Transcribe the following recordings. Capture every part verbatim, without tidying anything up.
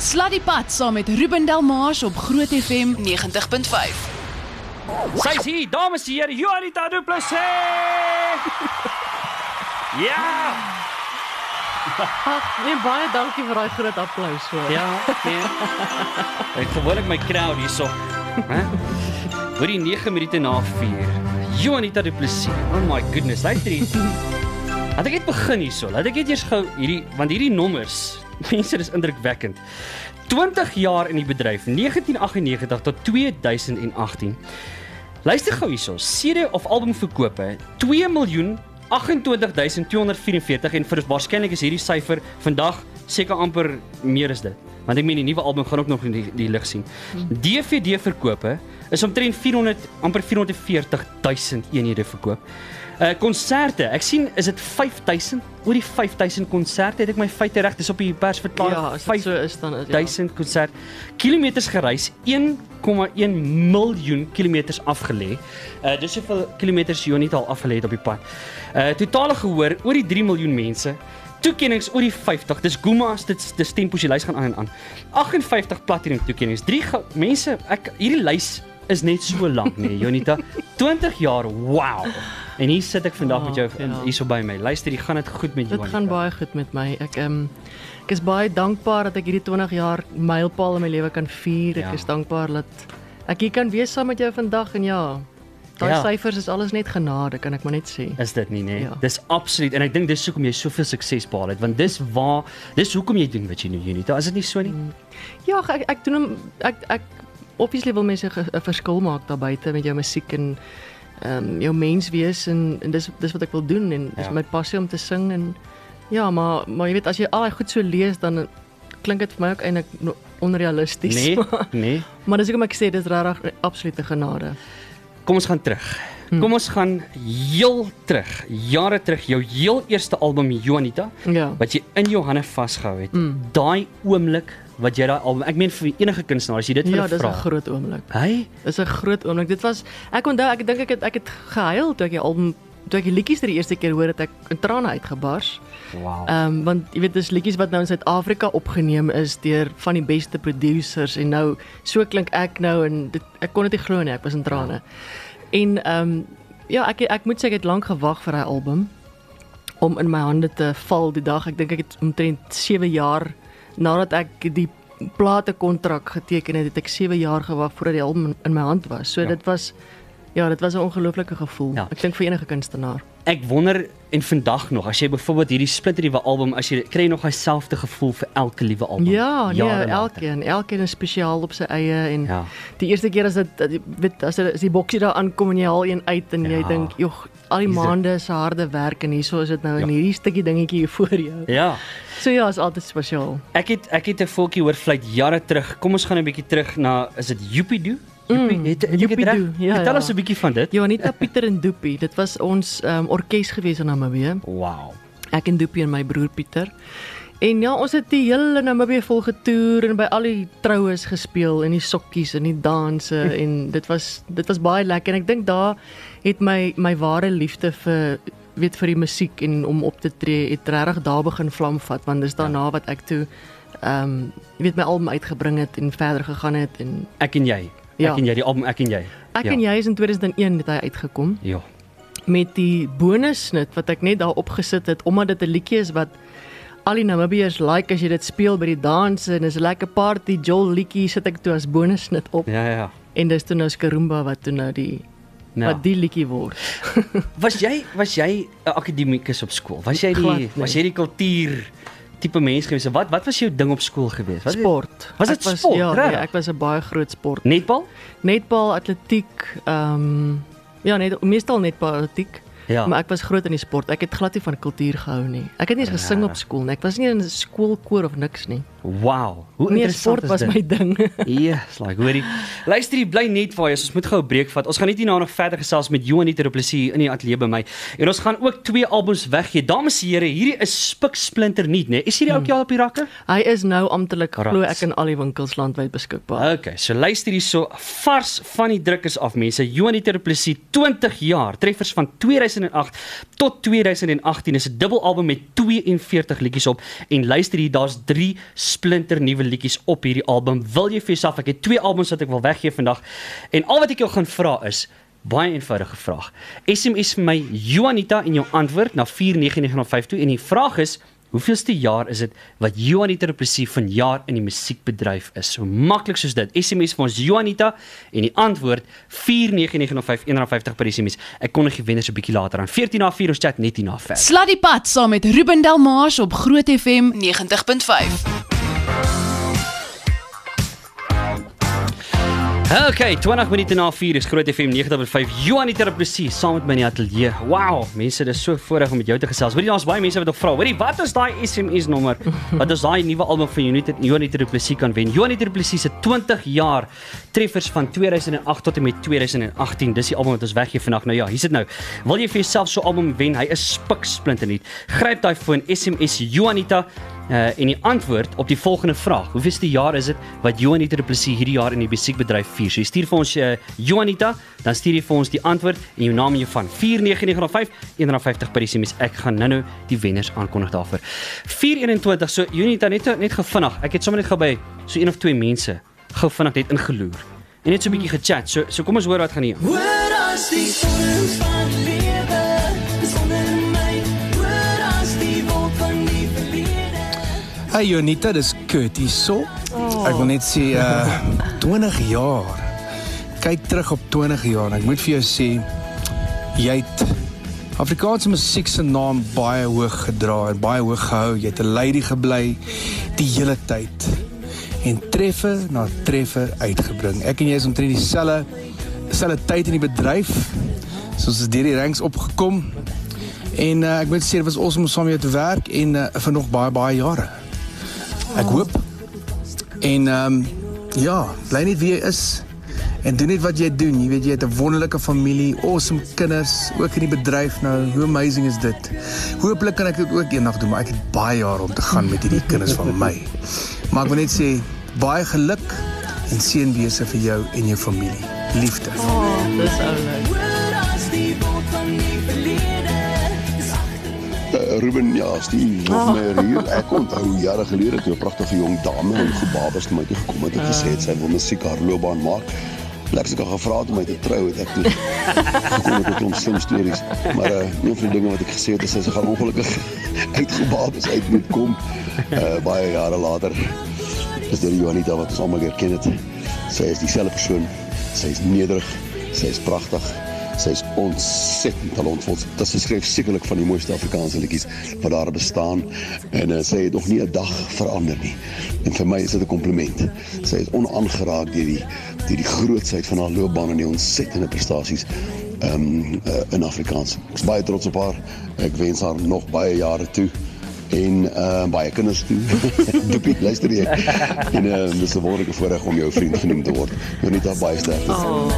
Sladdiepad saam met Ruben Delmars op Groot F M negentig punt vyf. Sy is hier, dames en here, Juanita Du Plessis! Ja! Ag, nee, baie dankie vir daai groot applous hoor. Ja, nee. Ek gewoonlik my crowd hierso. Hè? Hoor die nege minute na vier. Juanita Du Plessis. Oh my goodness, luister hier. Laat ek net begin hierso. Laat ek net eers gou hierdie, want hierdie nommers, mense, dis indrukwekkend. twintig jaar in die bedryf, negentien agt agt nege tot twee duisend agttien. Luister gou hierso, C D of albumverkope, twee miljoen agt en twintig duisend twee honderd vyf en veertig en vir waarskynlik is hierdie syfer vandag seker amper meer as dit. Want ek meen die nuwe album gaan ook nog in die, die lig sien. D V D verkope is omtrent vierhonderd amper vierhonderd veertig duisend eenhede verkoop. Uh konserte, ek sien is dit vyf duisend, oor die vyf duisend konserte, het ek my feite reg, dis op die persverklaring. Ja, as dit so is dan is ja. duisend konsert, kilometers gereis, een komma een miljoen kilometers afgelê. Uh dis soveel kilometers Juanita al afgelê het op die pad. Uh totale gehoor oor die drie miljoen mense. Toekennings oor die vyftig, dis Gumas, dit dis tempos, die lys gaan aan en aan. agt en vyftig platinum toekennings. Drie mense, ek hierdie lys is net so lank nee, Juanita. twintig jaar, wow. En hier sit ek vandag oh, met jou ja. hier so by my. Luister, hier gaan dit goed met jou. Dit gaan baie goed met my. Ek um, ek is baie dankbaar dat ek hierdie twintig jaar mylpaal in my lewe kan vier. Ek ja. is dankbaar dat ek hier kan wees saam met jou vandag en ja. Daai ja. syfers is alles net genade, kan ek maar net sê. Is dit nie, nee? Ja. Dis absoluut, en ek dink dis hoekom jy soveel sukses behaal het, want dis waar, dis hoekom jy doen wat jy nou Juanita, is dit nie so nie? Ja, ek, ek doen hom, ek, ek, obviously wil mense 'n verskil maak daar buite met jou musiek en um, jou mens wees, en, en dis, dis wat ek wil doen, en dis ja. my passie om te sing, en ja, maar, maar jy weet, as jy al die goed so lees, dan klink dit vir my ook eintlik onrealisties. Nee, nee. Maar dis hoekom ek sê, dis regtig absolute genade. Kom ons gaan terug. Kom ons gaan heel terug, jare terug, jou heel eerste album Juanita, ja. wat jy in jou hande vasgehou het. Mm. Daai oomblik wat jy daai album, ek meen vir enige kunstenaar, as jy dit vir ja, hulle vra. Ja, dis 'n groot oomblik. Hey? Dis 'n groot oomblik. Dit was ek onthou, ek dink ek het ek het gehuil toe ek die album, toe ek die liedjies vir die eerste keer hoor, het ek in trane uitgebars. Wow. Ehm um, want jy weet, dis liedjies wat nou in Suid-Afrika opgeneem is deur van die beste producers, en nou so klink ek nou, en dit, ek kon dit nie glo nie, ek was in trane. Ja. En ehm um, ja, ek ek moet sê ek het lank gewag vir daai album om in my hande te val die dag. Ek dink ek het omtrent sewe jaar nadat ek die platekontrak geteken het, het ek sewe jaar gewag voordat die album in my hand was. So ja. dit was ja, dit was 'n ongelooflike gevoel. Ja. Ek dink vir enige kunstenaar. Ek wonder, en vandag nog, as jy byvoorbeeld hierdie splinternuwe album, as jy kry jy nog dieselfde gevoel vir elke liewe album. Ja, nee, elkeen, elkeen is spesiaal op sy eie, en ja. die eerste keer as dit weet as dit as die boksie daar aankom en jy haal een uit en ja. jy dink, "Jog, al die maande se harde werk en hierso is dit nou ja. in hierdie stukkie dingetjie hier voor jou." Ja. So ja, is altyd spesiaal. Ek het ek het 'n voeltjie hoor fluit jare terug. Kom ons gaan 'n bietjie terug na, is dit Joepie-Doo? Joepie, Mm, het, het ek dit reg? ja, Vertel ja. ons 'n bietjie van dit. Juanita, Pieter en Doopie, dit was ons um, orkes gewees in Namibië. Wow. Ek en Doopie en my broer Pieter. En ja, ons het die hele Namibië vol getoer en by al die troues gespeel en die sokkies en die danse en dit was dit was baie lekker, en ek dink daar het my my ware liefde vir weet vir die musiek en om op te tree het regtig daar begin vlam vat, want dis daarna wat ek toe ehm um, jy weet my album uitgebring het en verder gegaan het, en Ek en jy. Ja. Ek en jy, die album Ek en jy. Ek ja. en jy is in twintig oh een het hy uitgekom. Ja. Met die bonussnit wat ek net daar opgesit het, omdat dit 'n liedjie is wat al die Namibiërs like as jy dit speel by die danse, en is 'n lekker party Joel liedjie, sit ek toe as bonussnit op. Ja, ja. En dis toe nou Skarumba wat toe nou die Nou. wat die liedjie word. Was jy was jy 'n akademikus op skool? Was jy die Glad nie. was jy die kultuur tipe mens gewees? Wat wat was jou ding op skool gewees? Was Sport. Was dit Ek sport? Ja, Regtig? nee, ek was 'n baie groot sport. Netbal? Netbal, atletiek, ehm um, ja, net meestal netbal, atletiek. Ja. Maar ek was groot in die sport. Ek het glad nie van kultuur gehou nie. Ek het nie eens gesing op skool nie. Ek was nie in 'n skoolkoor of niks nie. Wow. Hoe Nee, interessant sport is was dit? my ding. Yes, like hoorie. Luister, jy bly net waar jy is. Ons moet gou 'n breek vat. Ons gaan net hierna nog verder gesels met Juanita Du Plessis in die ateljee by my. En ons gaan ook twee albums weggee. Dames en here, hierdie is spiksplinter nuut, né? Is hierdie ook al op die rakke? Hy is nou amptelik, glo Right. ek, in al die winkels landwyd beskikbaar. Okay, so luister hierso, vars van die drukkers af mense. Juanita Du Plessis, twintig jaar, treffers van twintig tweeduisend agt tot tweeduisend agttien is 'n dubbelalbum met twee en veertig liedjies op en luister hier, daar's drie splinter nuwe liedjies op hierdie album. Wil jy vir jouself, ek het twee albums wat ek wil weggee vandag en al wat ek jou gaan vra is baie eenvoudige vraag. S M S vir my Juanita en jou antwoord na vier nege nege nul vyf toe en die vraag is, hoeveelste jaar is dit wat Juanita Du Plessis vanjaar in die musiekbedryf is? So maklik soos dit. S M S vir ons Juanita en die antwoord vier nege nege nul vyf, een vyftig per S M S. Ek kondig die wenners 'n bietjie later aan. veertien na vier ons chat net hierna ver. Slat die pad saam met Ruben Delmars op Groot F M negentig punt vyf. Okay, twintig minute na vier is Groot F M negentig punt vyf. Juanita Du Plessis saam met my in die ateljee. Wow, mense, dis so voorreg om met jou te gesels. Hoorie, daar's baie mense wat nog vra. Hoorie, wat is daai S M S nommer? Wat is daai nuwe album van Juanita Juanita Du Plessis kan wen? Juanita Du Plessis se twintig jaar treffers van tweeduisend agt tot en met tweeduisend agttien. Dis die album wat ons weggee vandag. Nou ja, hier sit nou. Wil jy vir jouself so 'n album wen? Hy is spiksplinternuut. Gryp daai foon, S M S Juanita Uh, en die antwoord op die volgende vraag. Hoeveelste jaar is dit wat Juanita Du Plessis hierdie jaar in die musiekbedryf vier? So jy stuur vir ons uh, Juanita, dan stuur jy vir ons die antwoord en jou naam en jou van vier nege nege nul vyf, een vyftig per S M S. Ek gaan nou-nou die wenners aankondig daarvoor. vier eenentwintig, so Juanita, net, net gou vinnig. Ek het sommer net gou by so een of twee mense gou vinnig net ingeloer. En net so 'n bietjie gechat. So, so kom ons hoor wat gaan hier. Hoor as die storms van lewe, is onder my. Hoor as die wolk van die verlede. Hey Juanita, dis Kurt hierso. Oh. Ek wil net sê, uh, twintig jaar. Kyk terug op twintig jaar en ek moet vir jou sê, jy het Afrikaanse musiek se naam baie hoog gedra en baie hoog gehou. Jy het 'n lady gebly die hele tyd. En treffer na treffer uitgebring. Ek en jy is omtrent dieselfde dieselfde tyd in die bedryf. So ons is deur die ranks opgekom. En uh, ek moet sê, dit was awesome om saam met jou te werk en uh, vir nog baie, baie jare. Ek hoop. En um, ja, bly net wie jy is. En doen net wat jy doen. Jy weet, jy het 'n wonderlike familie, awesome kinders, ook in die bedryf nou. Hoe amazing is dit? Hoopelik kan ek dit ook eendag doen, maar ek het baie jare om te gaan met hierdie kinders van my. Maar ek wil net sê, baie geluk en seënwese vir jou en jou familie. Liefde. Oh, dis oulik. Hoor as die wolk van die verlede, is agter my. Uh, Ruben, ja, Steve, nog meer hier. Ek onthou jare gelede toe 'n pragtige jong dame en gebabes na my toe gekom het en gesê het sy wil musiek haar loopbaan maak. Ek het haar gevra om my te trou, het ek toe gekom met 'n klomp slim stories. Maar uh, een van die dinge wat ek gesê het is sy gaan ongelukkig uitgebabes uit moet kom. Uh, baie jare later is dit Juanita wat ons almal herken het. Sy is dieselfde persoon. Sy is nederig, sy is pragtig. Sy is ontsettend talentvol. Sy skryf sekerlik van die mooiste Afrikaanse liedjies wat daar bestaan en uh, sy het nog nie 'n dag verander nie. En vir my is dit 'n kompliment. Sy is onaangeraak deur die deur die grootsheid van haar loopbaan en die ontsettende prestasies um, uh, in Afrikaans. Ek is baie trots op haar. Ek wens haar nog baie jare toe. En uh, baie kinders toe. Doepie, luister jy. En uh, dis 'n wonderlike voorreg om jou vriend genoem te word. Juanita, baie sterkte. Oh.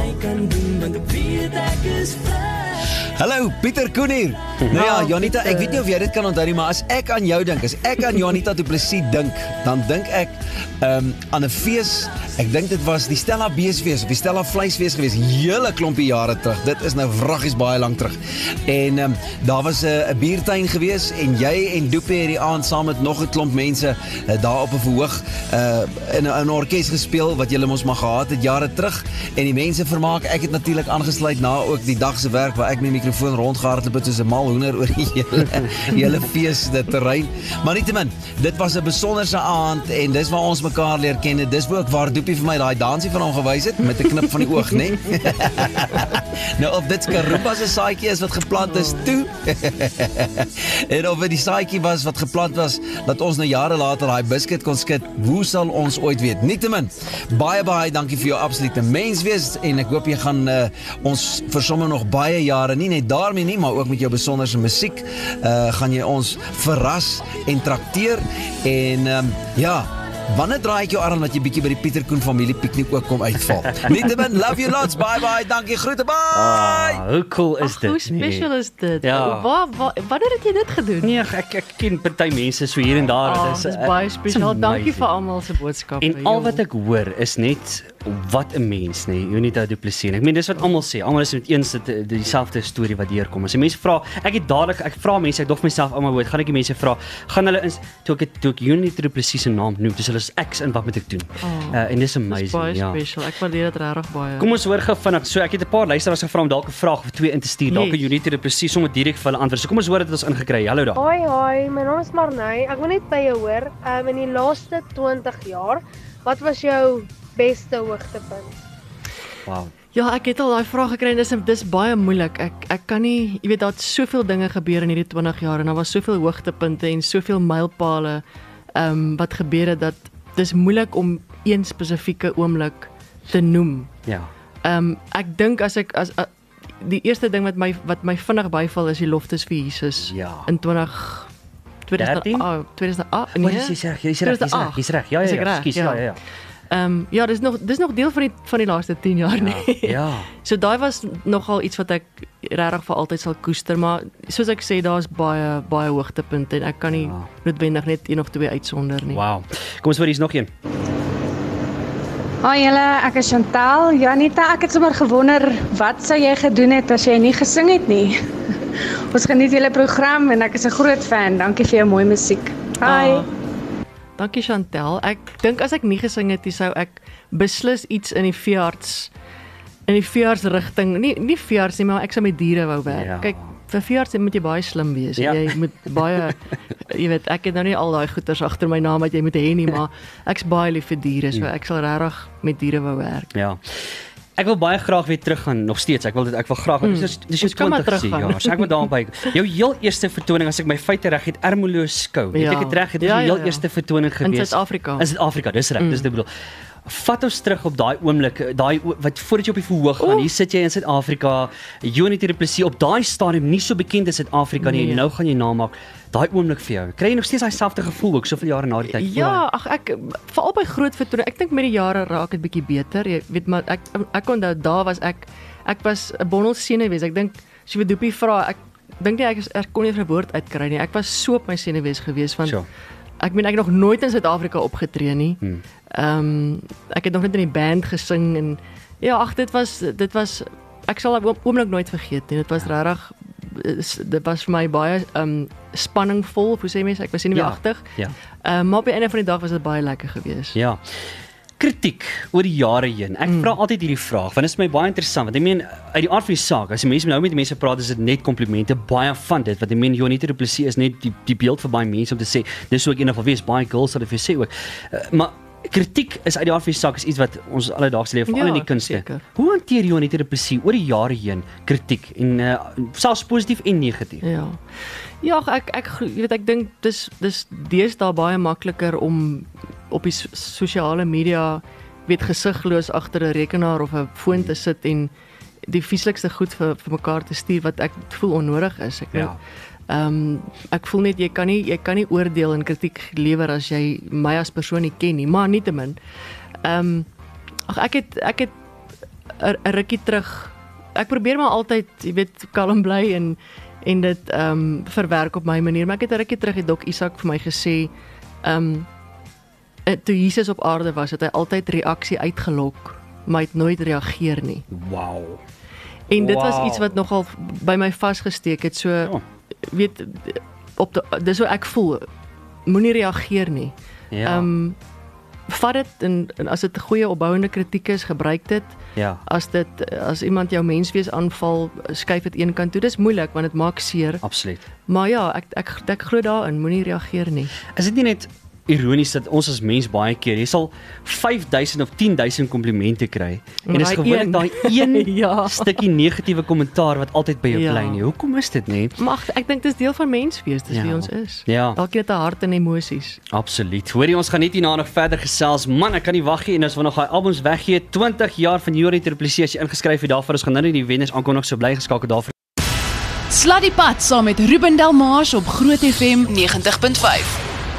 Hallo, Pieter Koen hier. Nou ja, Juanita, ek weet nie of jy dit kan onthou nie, maar as ek aan jou dink, as ek aan Juanita Du Plessis dink, dan dink ek um, aan 'n fees. Ek dink dit was die Stella Beesfees of die Stella Vleisfees gewees, hele klompie jare terug. Dit is nou wraggies baie lank terug. En um, daar was 'n uh, biertuin gewees en jy en Doepie het die aand saam met nog 'n klomp mense uh, daar op 'n verhoog uh, in 'n orkes gespeel wat julle mos maar gehad het jare terug en die mense vermaak. Ek het natuurlik aangesluit na ook die dag se werk waar ek met die mikrofoon rondgehardloop het soos 'n mal hoender oor die hele, hele fees dit terrein. Maar nietemin, dit was 'n besonderse aand en dis waar ons mekaar leer ken. Dis ook waar Doepie vir my daai dansie van hom gewys het met 'n knip van die oog, né? Nee? Nou of dit Skaroomba se saadjie is wat geplant is toe. En of dit die saadjie was wat geplant was dat ons nou jare later daai biscuit kon skit, hoe sal ons ooit weet? Nietemin, baie baie dankie vir jou absolute mens wees en ek hoop jy gaan uh, ons vir sommer nog baie jare, nie net daarmee nie, maar ook met jou besonderse musiek, uh, gaan jy ons verras en trakteer en um, ja, wanneer draai ek jou arm dat jy bietjie by die Pieter Koen familie piknik ook kom uitval. Nietemin, love you lots, bye bye, dankie, groete, bye! Ah, hoe cool is Ach, dit? hoe special nee. is dit? Ja. Waar, waar, wanneer het jy dit gedoen? Nee, ek, ek ken party mense so hier en daar. Oh, Dit dis baie spesiaal. Dankie vir amazing. almal se boodskappe. En al wat ek hoor is net wat 'n mens, nee, Jonita Du Plessis. En ek meen dis wat almal sê. Almal is met eens dit dieselfde storie wat deurkom. As mense vra, ek het dadelik ek vra mense, ek dog vir myself almal woord, gaan ek die mense vra, gaan hulle is toe ek toe ek Jonita Du Plessis se naam noem, dis hulle is X en wat moet ek doen? Oh, uh, en dis Dis amazing, baie ja. special. Ek waardeer dit regtig baie. Kom ons hoor gou vinnig. So ek het 'n paar luisteraars gevra om dalk 'n vraag of twee in te stuur. Dalk Yes. kan Jonita Du Plessis sommer direk vir hulle antwoord. So kom ons hoor dit ons ingekry. Hallo daar. Hoi hoi, my naam is Marnay. Ek wil net by jou hoor, um, in die laaste twintig jaar, wat was jou beste hoogtepunt? Wow. Ja, ek het al daai vraag gekry en dis dis baie moeilik. Ek ek kan nie, jy weet daar het soveel dinge gebeur in hierdie twintig jaar en daar was soveel hoogtepunte en soveel mylpale ehm um, wat gebeur het dat dis moeilik om een spesifieke oomblik te noem. Ja. Ehm um, ek dink as ek as uh, die eerste ding wat my wat my vinnig byval is die loftes vir Jesus Ja. in twintig dertien? twintig agt Nee, nee. jy's reg, jy's reg, jy's reg, jy's reg. Ja, Is ja, ek ja, reg? ekskuus, ja, ja, ja. Ehm um, ja, dis nog dis nog deel van die van die laaste tien jaar nie. Ja. So daai was nogal iets wat ek regtig vir altyd sal koester, maar soos ek sê, daar's baie baie hoogtepunte en ek kan nie Ja. noodwendig net een of twee uitsonder nie. Wow. Kom ons hoor hier's nog een. Hoi julle, ek is Chantal. Janita, ek het sommer gewonder wat sou jy gedoen het as jy nie gesing het nie. Ons geniet julle program en ek is 'n groot fan. Dankie vir jou mooi musiek. Hi. Ah, dankie Chantel. Ek dink as ek nie gesing het nie, sou ek beslis iets in die veearts in die veeartsrigting, nie nie veearts nie, maar ek sou met diere wou werk. Ja. Kyk, vir veearts moet jy baie slim wees. Ja. Jy moet baie jy weet, ek het nou nie al daai goeters agter my naam wat jy moet hê nie, maar ek's baie lief vir diere, so ek sal regtig met diere wou werk. Ja. Ek wil baie graag weer teruggaan, nog steeds. Ek wil dit ek wil graag, mm. dis dis Ons kan maar twintig teruggaan. jaar. So ek moet daarby. Jou heel eerste vertoning, as ek my feite reg het, Ermelo Skou. Het Ja. ek dit reg? Dit was Ja, die ja, heel ja. eerste vertoning In gewees. Suid-Afrika. In Suid-Afrika, dis reg, mm. dis wat ek bedoel. Vat ons terug op daai oomblik, daai o- wat voordat jy op die verhoog gaan. Hier sit jy in Suid-Afrika. Jonita Du Plessis op daai stadium nie so bekend in Suid-Afrika nie. Nee. En nou gaan jy namaak. Daai oomblik vir jou. Kry jy nog steeds daai selfde gevoel ook soveel jare na die tyd? Ja, ag ek veral by groot vertonings. Ek dink met die jare raak dit bietjie beter. Jy weet maar ek ek onthou daar was ek ek was 'n bondel senuwees. Ek dink as jy vir Doopie vra, ek dink nie ek is ek kon nie 'n woord uitkry nie. Ek was so op my senuwees gewees want Sure. ek meen ek het nog nooit in Suid-Afrika opgetree nie. Hmm. Ehm um, ek het nog net in die band gesing en ja, ag dit was dit was ek sal daai oomblik nooit vergeet nie. Dit was regtig dit was vir my baie ehm um, spanningvol, of hoe sê mense, ek was senuweeagtig. Ja. Ehm um, maar op die einde van die dag was dit baie lekker geweest. Ja. Kritiek oor die jare heen. Ek mm. vra altyd hierdie vraag want dit is my baie interessant want ek meen uit die aard van die saak as die mense nou met die mense praat is dit net komplimente baie van dit wat ek meen Jonita Du Plessis is net die die beeld vir baie mense om te sê dis so ek eendag wil wees baie girls sal dit vir sê ook. Uh, maar kritiek is uit die aard van die saak is iets wat ons alledaagse lewe veral Ja, in die kunste. seker. Hoe hanteer Jonita Du Plessis oor die jare heen kritiek en uh, selfs positief en negatief? Ja. Ja, ek ek jy weet ek dink dis dis deesdae baie makliker om op die so- sosiale media weet gesigloos agter 'n rekenaar of 'n foon te sit en die vieslikste goed vir vir mekaar te stuur wat ek voel onnodig is. Ek Ja. Ehm um, ek voel net jy kan nie jy kan nie oordeel en kritiek lewer as jy my as persoon nie ken nie, maar nietemin. Ehm um, ag ek het ek het 'n 'n rukkie terug. Ek probeer maar altyd, jy weet, kalm bly en en dit ehm um, verwerk op my manier, maar ek het 'n rukkie terug het Dok Isak vir my gesê ehm um, toe Jesus op aarde was, het hy altyd reaksie uitgelok, maar hy het nooit reageer nie. Wow. En dit Wow. was iets wat nogal by my vasgesteek het. So Ja. weet op de, dis hoe ek voel. Moenie reageer nie. Ja. Ehm um, vat dit en, en as dit 'n goeie opbouende kritiek is, gebruik dit. Ja. As dit as iemand jou menswees aanval, skuif dit een kant toe. Dis moeilik want dit maak seer. Absoluut. Maar ja, ek ek ek glo daarin, moenie reageer nie. Is dit nie net ironies dat ons as mens baie keer jy sal vyf duisend of tien duisend komplimente kry en dis daai gewoonlik een. daai een Ja. stukkie negatiewe kommentaar wat altyd by jou Ja. bly nie. Hoekom is dit nie? Maar ag, ek dink dis deel van menswees, dis Ja. wie ons is. Ja. Elkeen het 'n hart en emosies. Absoluut. Hoorie, ons gaan net hierna nog verder gesels. Man, ek kan nie wag nie en as ons nog daai albums weggee, twintig jaar van Jonita Du Plessis as jy ingeskryf het daarvoor, ons gaan nou net die wenners aankondig, so bly geskakel daarvoor. Sluddy Pad saam met Ruben Delmars op Groot F M negentig punt vyf.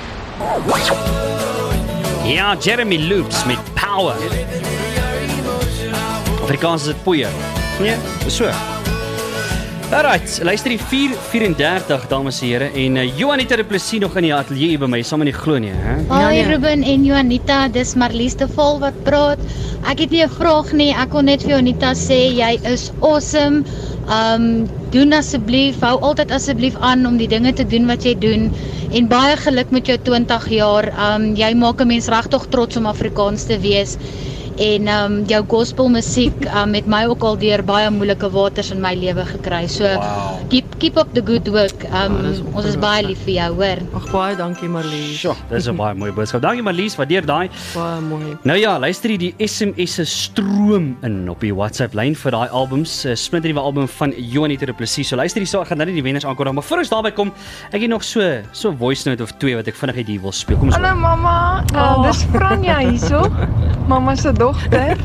Ja, Jeremy Loops met Power. Afrikaans is dit poeier. Nee, dis so. Alright, luister die vier vyf-en-dertig dames en here en uh, Juanita Du Plessis nog in die ateljee by my, saam in die glo nie, hè? Hoi Ruben en Juanita, dis Marlies de Vol wat praat. Ek het nie 'n vraag nie, ek wil net vir Juanita sê jy is awesome. Um doen asseblief, hou altyd asseblief aan om die dinge te doen wat jy doen en baie geluk met jou twintig jaar. Um jy maak 'n mens regtig trots om Afrikaans te wees. En um, jou gospelmusiek um, het my ook al deur baie moeilike waters in my lewe gekry. So wow. keep keep up the good work. Um, Ja, is ons is baie lief vir jou, hoor. Ag baie dankie Marlies. Sjoe, dis 'n baie mooi boodskap. Dankie Marlies, waardeer daai. Baie mooi. Nou ja, luister jy die S M S'e stroom in op die WhatsApp lyn vir daai albums, uh, splinternuwe album van Juanita Du Plessis. So luister jy so, ek gaan nou nie die wenners aankondig, maar voor ons daarby kom, ek het nog so so 'n voice note of twee wat ek vinnig uit hier wil speel. Kom ons Hallo hoor. mamma, uh, dis Franja hierso. Mamma se dogter.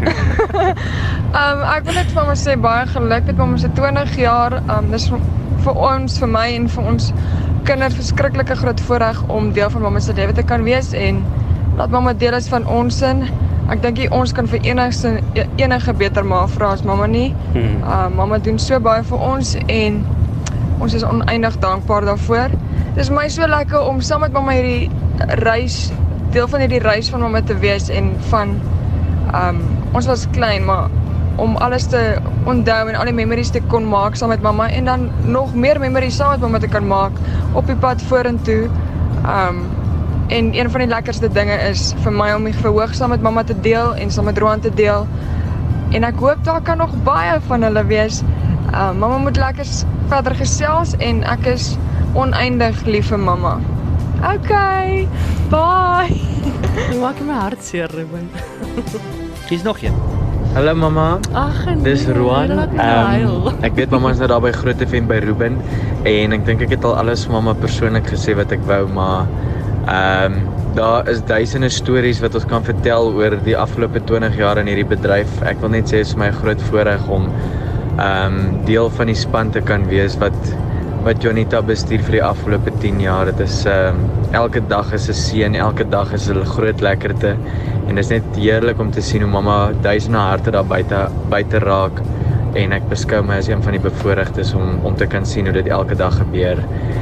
um, ek wil net vir mamma sê baie geluk met mamma se twintig jaar. Um, dis vir, vir ons, vir my en vir ons kinders verskriklike groot voorreg om deel van mamma se lewe te kan wees en laat mamma deel is van ons in. Ek dink nie ons kan vir enigste enige beter ma vra as mamma nie. Hmm. Uh, mamma doen so baie vir ons en ons is oneindig dankbaar daarvoor. Dis my so lekker om saam met mamma hierdie reis, deel van hierdie reis van mamma te wees en van um, ons was klein, maar om alles te onthou en al die memories te kon maak saam met mamma en dan nog meer memories saam met mamma te kan maak op die pad vorentoe. Um, en een van die lekkerste dinge is vir my om die verhoog saam met mamma te deel en saam met Roan te deel. En ek hoop daar kan nog baie van hulle wees. Um, mamma moet lekker verder gesels en ek is oneindig lief vir mamma. Okay, bye. Jy maak my hart seer, Ruben. Hier's nog een. Hallo mamma, Ag, nee, dis Roan. laat my huil. Um, ek weet mamma is nou daar by Groot F M by Ruben en ek dink ek het al alles vir mamma persoonlik gesê wat ek wou, maar ehm um, daar is duisende stories wat ons kan vertel oor die afgelope twintig jaar in hierdie bedryf. Ek wil net sê dit is my groot voorreg om ehm um, deel van die span te kan wees wat wat Juanita bestuur vir die afgelope tien jaar. Dit is ehm um, elke dag is 'n seën, elke dag is 'n groot lekkerte en dit is net heerlik om te sien hoe mamma duisende harte daar buite buite raak en ek beskou my as een van die bevoorregtes om om te kan sien hoe dit elke dag gebeur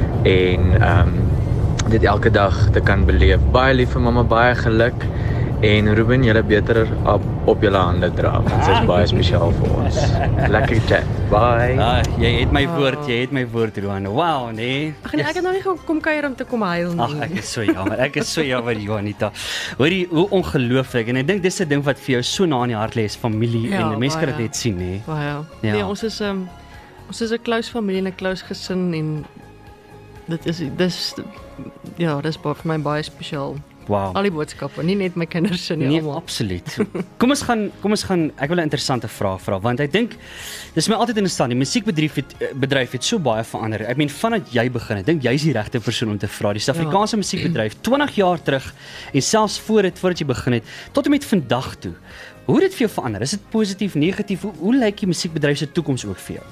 en ehm um, dit elke dag te kan beleef. Baie lief vir mamma, baie geluk en Ruben, julle beter op, op julle hande dra, want dit is baie spesiaal vir ons. Lekker chat. Bye. Ah, jy het my woord, jy het my woord, Roan. Wow, nee. Ag nee, ek het nou nie kom kuier om te kom huil nie. Ag, ek is so jammer. Ek is so jammer, Juanita. Hoorie, hoe ongelooflik. En ek dink dis 'n ding wat vir jou so na in die hart lê, is familie Ja, en mense kan dit baie. net sien, nê. Baie. Ja. Nee, ons is um, ons is 'n close familie en 'n close gesin en dit is dis ja, dis baie vir my baie spesiaal. Wow. Al die boodskappe, nie net my kinders se nie, Nee, almal. absoluut. Kom ons gaan kom ons gaan ek wil 'n interessante vraag vra want ek dink dis my altyd interessant. Die musiekbedryf het bedryf het so baie verander. Ek meen vandat jy begin het, dink jy's die regte persoon om te vra. Die Suid-Afrikaanse ja. musiekbedryf twintig jaar terug en selfs voor dit voordat jy begin het tot en met vandag toe. Hoe het dit vir jou verander? Is dit positief, negatief? Hoe, hoe lyk die musiekbedryf se toekoms ook vir jou?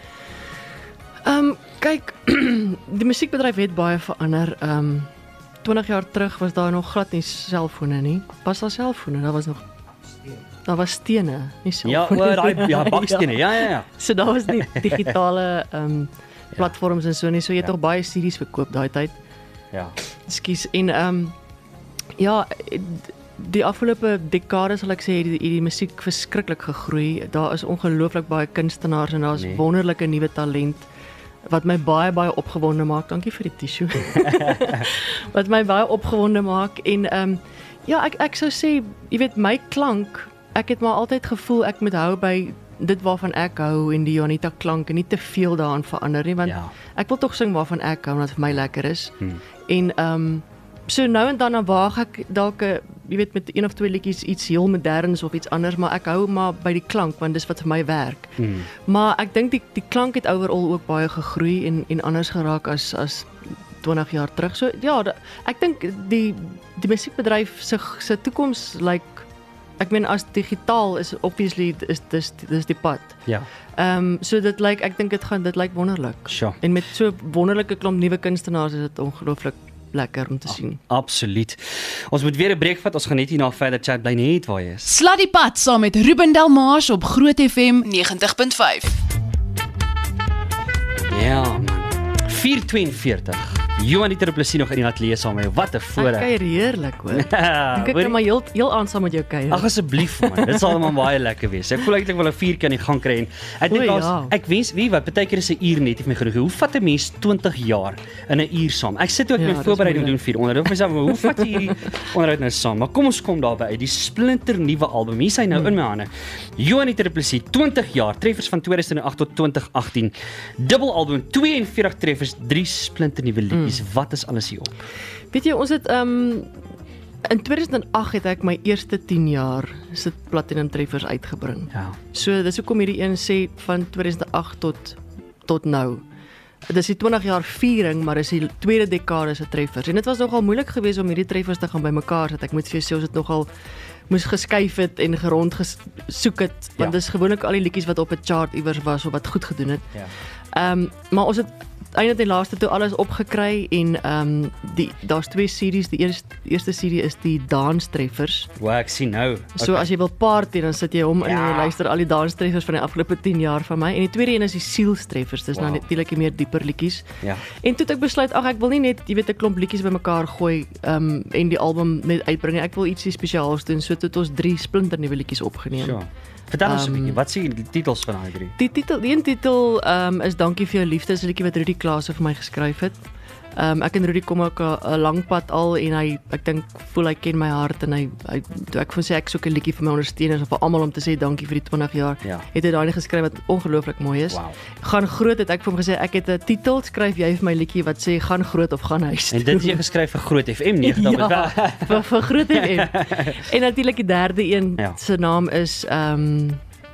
Ehm um, kyk, die musiekbedryf het baie verander. Ehm um, twintig jaar terug was daar nog glad nie selfone nie. Was daar selfone? Daar was nog Daar was stene, nie Ja, selfone. oor daai ja, bakstene. Ja, ja, ja. So daar was nie digitale ehm um, platforms en so nie. So jy het Ja. tog baie C D's verkoop daai tyd. Ja. Ekskuus. En ehm um, ja, die afgelope dekades sal ek sê het die, die musiek verskriklik gegroei. Daar is ongelooflik baie kunstenaars en daar's Nee. wonderlike nuwe talent wat my baie baie opgewonde maak. Dankie vir die tissue. Wat my baie opgewonde maak en ehm um, ja, ek ek sou sê, jy weet my klank, ek het maar altyd gevoel ek moet hou by dit waarvan ek hou en die Juanita klank en nie te veel daaraan verander nie want Ja. ek wil tog sing waarvan ek hou wat vir my lekker is. Hmm. En ehm um, so nou en dan dan waag ek dalk 'n jy weet met een of twee liedjies iets heel moderns of iets anders, maar ek hou maar by die klank want dis wat vir my werk. Hmm. Maar ek dink die die klank het overall ook baie gegroei en en anders geraak as as twintig jaar terug. So ja, da, ek dink die die musiekbedryf se se toekoms lyk like, ek meen as digitaal is obviously is dis dis die pad. Ja. Ehm um, so dit lyk like, ek dink dit gaan dit lyk like wonderlik. Sure. En met so wonderlike klomp nuwe kunstenaars is dit ongelooflik lekker om te sien. Absoluut. Ons moet weer 'n breek vat. Ons gaan net hierna verder chat, bly net waar jy is. Slat die pad saam met Ruben Delmars op Groot F M negentig punt vyf. Ja, man. vier tweeënveertig. Johanita Du Plessis nog in die ateljee saam met jou. Wat 'n Ek voorreg. kuier heerlik hoor. Ja, Ek hoor kan jy? maar heel heel aan saam met jou kuier. Ag asseblief man, dit sal maar baie lekker wees. Ek voel eintlik wel 'n viertjie aan die gang kry en ek dink O, daar's ja. ek wens wie wat baie keer is 'n uur net nie vir my genoeg. Hoe vat 'n mens twintig jaar in 'n uur saam? Ek sit ook Ja, met dis voorbereiding doen moeilik. vir onderhoud. Ek myself, hoe vat jy hierdie onderhoud nou saam? Maar kom ons kom daarby uit. Die splinter nuwe album. Hier is hy nou Hmm. in my hande. Johanita Du Plessis, twintig jaar, treffers van tweeduisend agt tot twintig agttien. Dubbelalbum, tweeënveertig treffers, drie splinter nuwe liedjies. Hmm. Wat is alles hier op? Weet jy, ons het um in tweeduisend agt het ek my eerste tien jaar sit platinum treffers uitgebring. Ja. So dis hoekom hierdie een sê van tweeduisend agt tot tot nou. Dis die twintig jaar viering, maar dis die tweede dekade se treffers. En dit was nogal moeilik geweest om hierdie treffers te gaan bymekaar sit. Ek moet vir jou sê ons het nogal moes geskuif het en gerond gesoek het, want Ja. dis gewoonlik al die liedjies wat op 'n chart iewers was of wat goed gedoen het. Ja. Ehm um, maar ons het eintlik die laaste toe alles opgekry en ehm um, die daar's twee series. Die eerste eerste serie is die danstreffers. Wow, ek sien nou. So as jy wil party dan sit jy hom in en Ja. jy luister al die danstreffers van die afgelope tien jaar van my. En die tweede een is die sielstreffers. Dis Wow. nou natuurlik die meer dieper liedjies. Ja. En toe het ek besluit, ag ek wil nie net, jy weet, 'n klomp liedjies bymekaar gooi ehm um, en die album net uitbring nie. Ek wil ietsie spesiaals doen. So toe het ons drie splinter nuwe liedjies opgeneem. Sure. Vertel ons 'n Ehm, bietjie, wat sê die titels van daai drie? Die titel, die een titel um, is Dankie vir jou liefde, is 'n liedjie wat Rudy Klaasen vir my geskryf het. Um, ek en Rudy kom ook 'n lang pad al en hy ek dink voel hy ken my hart en hy, hy toe ek vir hom sê ek soek 'n liedjie vir my ondersteuners of vir almal om te sê dankie vir die twintig jaar. Ja. Het hy daai geskryf wat ongelooflik mooi is. Wow. Gaan groot het ek vir hom gesê ek het 'n titel, skryf jy vir my liedjie wat sê gaan groot of gaan huis. En dit is jy geskryf vir Groot F M negentig. Ja, vir, vir Groot F M. En natuurlik die derde een Ja. se naam is ehm um,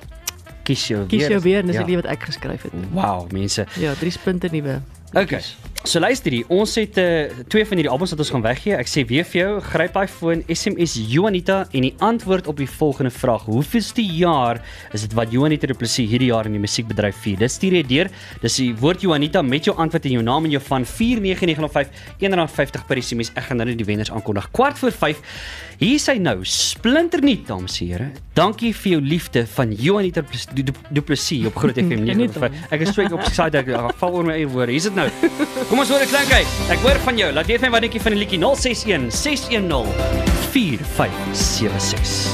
Kies jou weer. Kies jou weer, en dis 'n Ja. lied wat ek geskryf het. Wow, mense. Ja, drie splinter nuwe. Okay. So luister hier, ons het uh, twee van hierdie albums wat ons gaan weggee. Ek sê weer vir jou, gryp daai foon, S M S Johanita en die antwoord op die volgende vraag. Hoeveelste jaar is dit wat Johanita Du Plessis hierdie jaar in die musiekbedryf vier? Dit stuur jy deur. Dis die woord Johanita met jou antwoord en jou naam en jou van vier nege nege nul vyf een rand vyftig per S M S. Ek gaan nou net die wenners aankondig. Kwart voor vyf. Hier is hy nou, splinternuut, dames en here. Dankie vir jou liefde van Johanita Du, Du, Du Plessis op Groot F M nege nul vyf. Ek is so op excited, ek val oor my eie woorde. Hier is dit nou. Kom ons hoor dit klink uit. Ek hoor van jou. Laat weet my wat dink jy van die liedjie nul ses een ses een nul vier vyf sewe ses.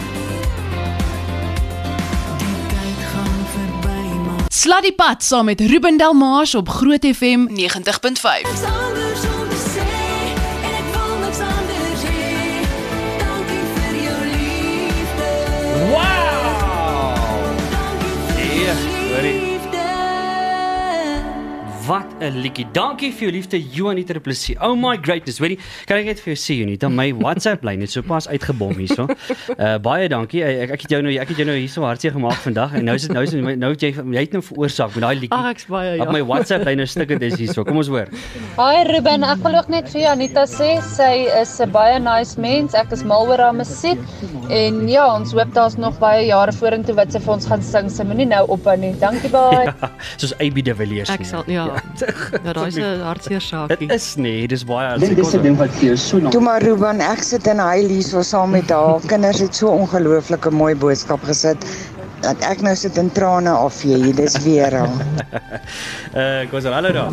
Sluddy Pad saam met Ruben Delmars op Groot F M negentig punt vyf. Anders om te sê en ek wil niks anders hê. Dankie vir jou liefde. Wow! Ja, hoorie. Wat 'n liedjie. Dankie vir jou liefde Johanita Du Plessis. Oh my greatness. Weet jy, kan ek net vir jou sê Johanita, my WhatsApp lyn het sopas uitgebom hierso. Uh baie dankie. Ek, ek het jou nou ek het jou nou hierso hartseer gemaak vandag en nou is dit nou is dit nou het jy jy het nou veroorsaak met daai liedjie. Ag, ek's baie ja. Op my WhatsApp lyn is stukke dis hierso. Kom ons hoor. Hi Ruben, ek wil ook net vir Anita sê, sy is 'n baie nice mens. Ek is mal oor haar musiek en ja, ons hoop daar's nog baie jare vorentoe wat sy vir ons gaan sing. Sy moenie nou ophou nie. Dankie baie. Ja, soos A B de Villiers. Ek sal ja. Ja, daai is 'n hartseer saakie. Dit is nee, dis baie Dit is 'n ding wat vir jou so lank. Toe maar Ruben, ek sit in Heil hierso saam met haar. Kinders het so ongelooflike mooi boodskap gesit dat ek nou sit in trane afvee. Dis weer al. Uh, kom ons hallo daar.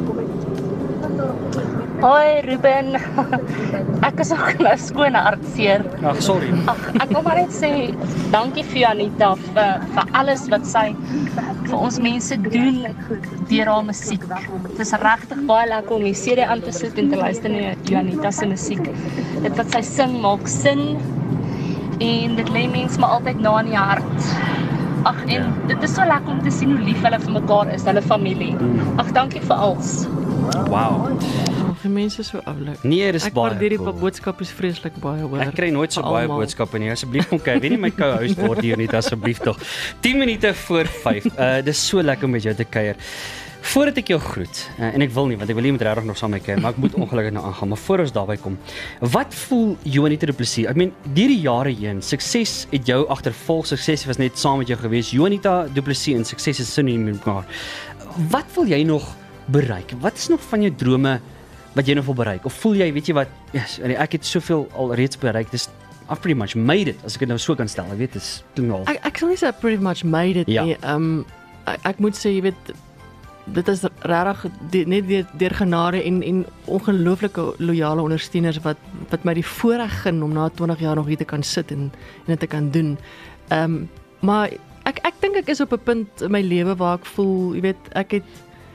Hoi Ruben, ek is ook nou skoon hartseer. Ag, sorry. Ag, ek wil maar net sê dankie vir Anita vir vir alles wat sy vir ons mense doen deur haar musiek. Dit is regtig baie lekker om die C D aan te sit en te luister na Johanita se musiek. Dit wat sy sing maak sin en dit lê mense maar altyd na in die hart. Ag, en ja. Dit is so lekker om te sien hoe lief hulle vir mekaar is, hulle familie. Ag, dankie vir alles. Wow. Oh, vir mense so oulik. Nee, dis ek baie. Ek waardeer die boodskap is vreeslik baie hoor. Ek kry nooit so baie boodskappe nie. Asseblief kom kyk. Weet nie my co-host word hier nie asseblief tog. tien minute voor vyf. Uh dis so lekker om met jou te kuier. Voordat ek jou groet, uh, en ek wil nie want ek wil nie met regtig nog saam met kuier, maar ek moet ongelukkig nou aangaan. Maar voor ons daarby kom, wat voel Johanita Du Plessis? Ek meen, deur die jare heen, sukses het jou agtervolg. Sukses was net saam met jou gewees. Johanita Du Plessis en sukses is sinoniem met mekaar. Wat wil jy nog bereik? Wat is nog van jou drome wat jy nog wil bereik? Of voel jy, weet jy wat, yes, ek het soveel al reeds bereik, dis I've pretty much made it, as ek dit nou so kan stel, ek weet, dis klink al. Ek, ek sal nie sê I pretty much made it ja. nie, um, ek, ek moet sê, jy weet, dit is regtig die- net deur, deur genade en, en ongelooflike loyale ondersteuners wat, wat my die voorreg gun om na twintig jaar nog hier te kan sit en, en dit te kan doen. Um, maar ek, ek dink ek is op 'n punt in my lewe waar ek voel, jy weet, ek het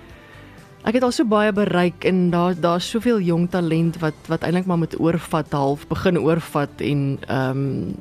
Ek het al so baie bereik en daar daar's soveel jong talent wat wat eintlik maar met oorvat, half begin oorvat en ehm um,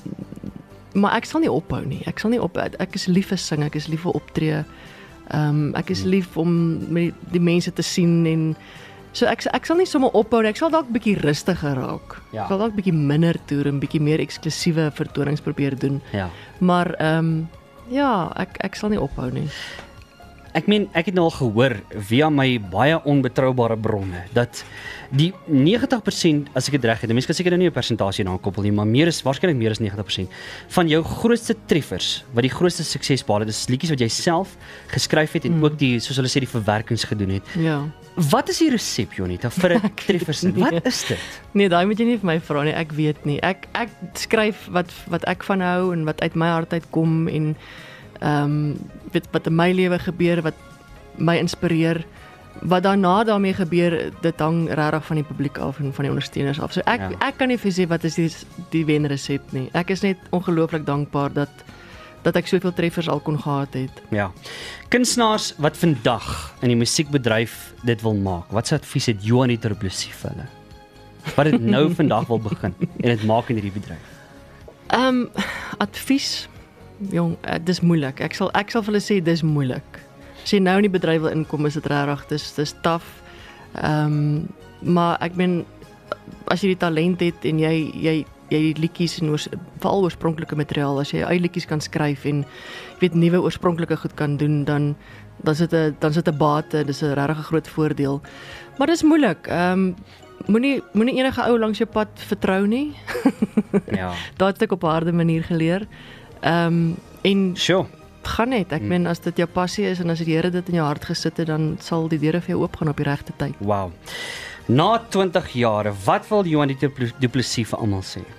maar ek sal nie ophou nie. Ek sal nie op ek is lief vir sing, ek is lief vir optree. Ehm um, ek is lief om met die mense te sien en so ek ek sal nie sommer ophou nie. Ek sal dalk bietjie rustiger raak. Ja. Ek sal dalk bietjie minder toer en bietjie meer eksklusiewe vertonings probeer doen. Ja. Maar ehm um, ja, ek ek sal nie ophou nie. Ek meen, ek het nou al gehoor via my baie onbetroubare bronne dat die negentig persent, as ek dit reg het, mense kan seker nou nie 'n persentasie daaraan koppel nie, maar meer is waarskynlik meer as negentig persent van jou grootste treffers, wat die grootste sukses behaal het, is liedjies wat jy self geskryf het en mm. ook die, soos hulle sê, die verwerkings gedoen het. Ja. Wat is die resep, Jonita, vir 'n treffersin? Wat is dit? Nee, daai moet jy nie vir my vra nie. Ek weet nie. Ek ek skryf wat wat ek van hou en wat uit my hart uitkom en ehm um, weet wat in my lewe gebeur, wat my inspireer. Wat daarna daarmee gebeur, dit hang regtig van die publiek af en van die ondersteuners af. So ek ja. ek kan nie vir sê wat is die die wenresep nie. Ek is net ongelooflik dankbaar dat dat ek soveel treffers al kon gehad het. Ja. Kunstenaars wat vandag in die musiekbedryf dit wil maak. Wat se advies het Juanita Du Plessis vir hulle? Wat dit nou vandag wil begin en dit maak in hierdie bedryf. Ehm um, advies, jong, uh, dis moeilik. Ek sal ek sal vir hulle sê dis moeilik. As jy nou in die bedryf wil inkom, is dit regtig, dis dis taaf. Ehm um, maar ek meen as jy die talent het en jy jy jy liedjies en oors, veral oorspronklike materiaal, as jy eie liedjies kan skryf en jy weet nuwe oorspronklike goed kan doen, dan dan sit 'n dan sit 'n bate, dis 'n regtig groot voordeel. Maar dis moeilik. Ehm um, moenie moenie enige ou langs jou pad vertrou nie. Ja. Daat het ek op 'n harde manier geleer. Ehm um, en sure. gaan net. Ek meen as dit jou passie is en as die Here dit in jou hart gesit het, dan sal die deure vir jou oopgaan op die regte tyd. Wow. Na twintig jare, wat wil Juanita Du Plessis vir almal sê?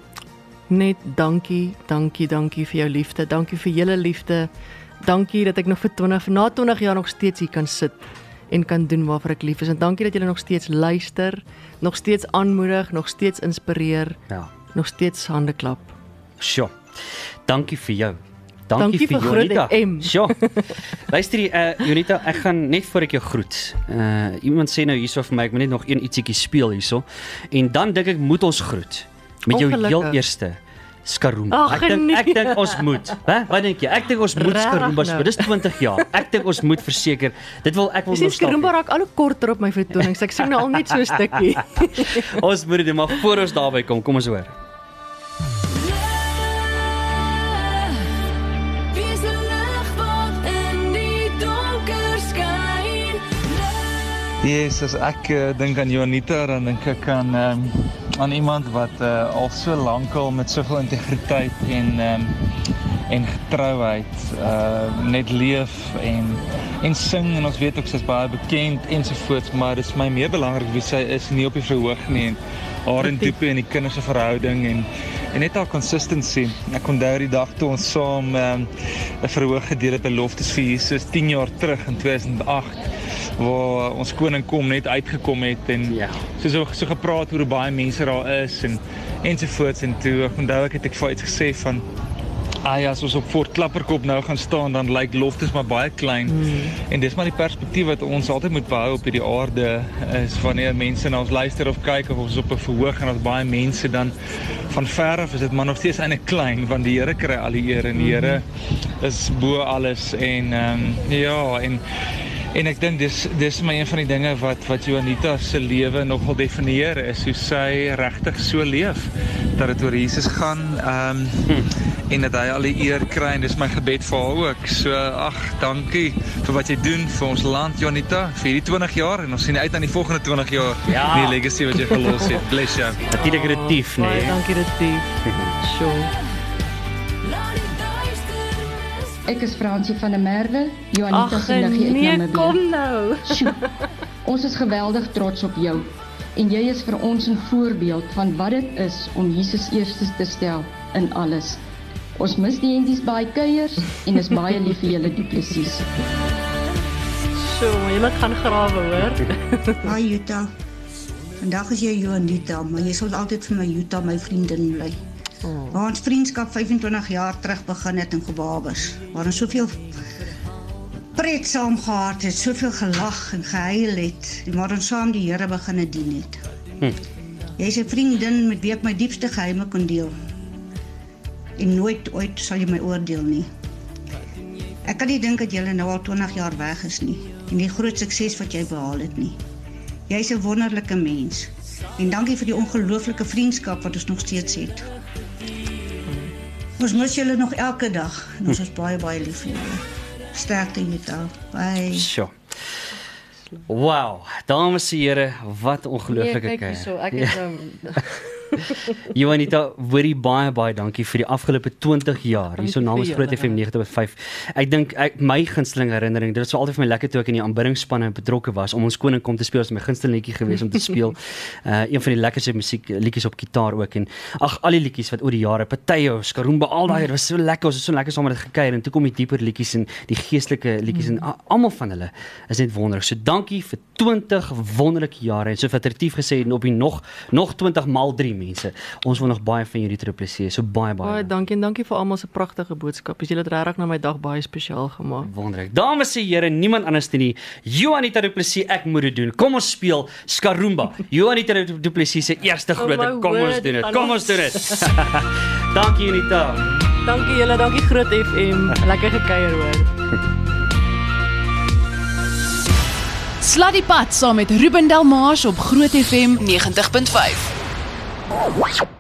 Net dankie, dankie, dankie vir jou liefde. Dankie vir julle liefde. Dankie dat ek nog vir twintig na twintig jaar nog steeds hier kan sit en kan doen waarvoor ek lief is. En dankie dat julle nog steeds luister, nog steeds aanmoedig, nog steeds inspireer. Ja. Nog steeds hande klap. Sjoe. Dankie vir jou. Dankie, Dankie vir, vir Groot F M. Sjoe. Luister hier, uh, Jonita, ek gaan net voor ek jou groet. Uh, iemand sê nou hierso vir my, ek moet net nog een ietsiekie speel hierso. En dan dink ek moet ons groet met jou Ongelukkig. heel eerste Skaroomba. Ach, Ek dink nee. ek dink ons moet. Hè? Wat dink jy? Ek dink ons moet Regtig Skaroomba nou? speel. Dis twintig jaar. Ek dink ons moet verseker. Dit wil ek wil Jy sien Skaroomba raak al hoe korter op my vertonings. Ek sing nou al net so 'n stukkie. Ons moet dit maar voor ons daarby kom. Kom ons hoor. Wees 'n lig wat in die donker skyn. Yes, as ek uh, dink aan Juanita, dan dink ek aan um, aan iemand wat uh, al so lank al met soveel integriteit en um, en getrouheid uh, net leef en en sing, en ons weet ook sy is baie bekend ensovoorts, maar dit is my meer belangrik wie sy is, nie op die verhoog nie, en haar en Doopie en die kinders se verhouding en en net haar consistency. Ek onthou die dag toe ons saam um, 'n verhoog gedeel het by Loftes vir Jesus tien jaar terug in twee duisend agt, waar ons koning kom net uitgekom het en ja. so so, so gepraat oor hoe baie mense daar is en ensovoorts, en toe ek onthou ek het ek vir iets gesê van ah ja, as ons op Fort Klapperkop nou gaan staan, dan lyk Loftes maar baie klein. Mm. En dis maar die perspektief wat ons altyd moet behou op hierdie aarde, is wanneer mense na ons luister of kyk, of ons op 'n verhoog en ons baie mense, dan van ver af is dit maar nog steeds eintlik klein, want die Here kry al die eer en die Here is bo alles, en um, ja, en En ek dink dis dis my een van die dinge wat wat Juanita se lewe nogal definieer, is hoe sy regtig so leef, dat dit oor Jesus gaan, ehm um, en dat hy al die eer kry, en dis my gebed vir haar ook. So ag, dankie vir wat jy doen vir ons land, Juanita, vir hierdie twintig jaar, en ons sien uit aan die volgende twintig jaar. Ja. Die legacy wat jy gelos het. Bless jou. Natuurlik Retief, nee. Baie dankie Retief. Sjoe. Ek is Fransie van der Merwe, Juanita se niggie uit nee, Namibië. kom nou. Sjoe, ons is geweldig trots op jou. En jy is vir ons 'n voorbeeld van wat dit is om Jesus eerste te stel in alles. Ons mis die Indies baie kuiers en is baie lief vir julle Du Plessis. So, maar jy moet gaan grawe, hoor. Hi Jutta. Vandag is jy Juanita, maar jy sal altyd vir my Jutta, my vriendin bly. Oh. Waar ons vriendskap vyfentwintig jaar terug begin het in Gebabers, waar ons soveel pret saam gehad het, soveel gelag en gehuil het, en waar ons saam die Here begin dien het. Hm. Jy is 'n vriendin met wie ek my diepste geheime kon deel. En nooit ooit sal jy my oordeel nie. Ek kan nie dink dat jy nou al twintig jaar weg is nie, en die groot sukses wat jy behaal het nie. Jy is 'n wonderlike mens, en dankie vir die ongelooflike vriendskap wat ons nog steeds het. Ons mis julle nog elke dag, en ons is baie, baie lief vir julle. Sterkte Jutta. Bye. Sjoe. Wow, dames en here, wat ongelooflike Nee, kyk hierso, ek het um, Juanita, hoorie baie baie dankie vir die afgelope twintig jaar. Hierso namens Groot F M negentig punt vyf. Ek dink ek my gunsteling herinnering, dit was so altyd vir my lekker toe ek in die aanbiddingspanne betrokke was om ons koning kom te speel, was my gunsteling liedjie geweest om te speel. Uh, een van die lekkerste musiek liedjies op gitaar ook en ag al die liedjies wat oor die jare, Pateo, Skarumba, al daai, dit was so lekker, ons het so lekker saam met dit gekuier en toe kom die dieper liedjies en die geestelike liedjies en almal van hulle is net wonderlik. So dankie vir twintig wonderlike jare en so Retief gesê en op die nog nog twintig maal drie mense. Ons wil nog baie van julle terugpleseer. So baie baie. Baie dankie en dankie vir almal se pragtige boodskappe. Julle het regtig na my dag baie spesiaal gemaak. Wonderlik. Dames en here, niemand anders nie. Juanita Du Plessis, ek moet dit doen. Kom ons speel Skarumba. Juanita Du Plessis se eerste groot. Kom ons doen dit. Kom ons doen dit. Dankie Juanita. Dankie julle, dankie Groot F M. Lekker gekuier hoor. Sluddy Pad saam met Ruben Delmars op Groot F M negentig punt vyf.